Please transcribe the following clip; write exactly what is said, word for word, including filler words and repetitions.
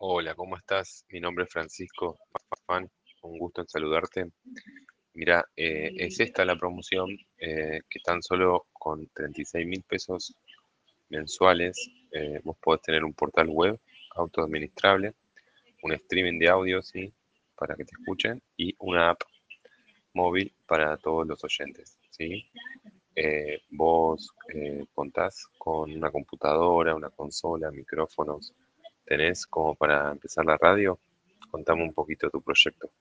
Hola, ¿cómo estás? Mi nombre es Francisco Fan, un gusto en saludarte. Mira, eh, es esta la promoción eh, que tan solo con treinta y seis mil pesos mensuales eh, vos podés tener un portal web autoadministrable, un streaming de audio, sí, para que te escuchen, y una app móvil para todos los oyentes, ¿sí? Eh, vos eh, contás con una computadora, una consola, micrófonos. ¿Tenés como para empezar la radio? Contame un poquito de tu proyecto.